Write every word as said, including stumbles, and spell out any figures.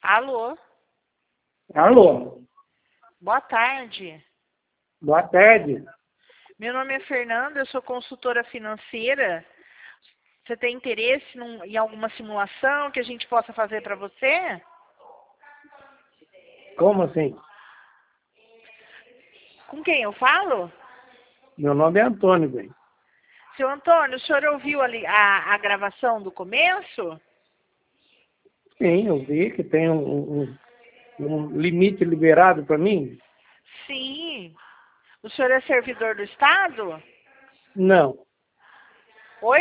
Alô, Alô, boa tarde. boa tarde. Meu nome é Fernanda, eu sou consultora financeira. Você tem interesse num- em alguma simulação que a gente possa fazer para você? Como assim? Com quem eu falo? Meu nome é Antônio, bem. Seu Antônio, o senhor ouviu ali a, a gravação do começo? Sim, eu vi que tem um, um, um limite liberado para mim. Sim. O senhor é servidor do Estado? Não,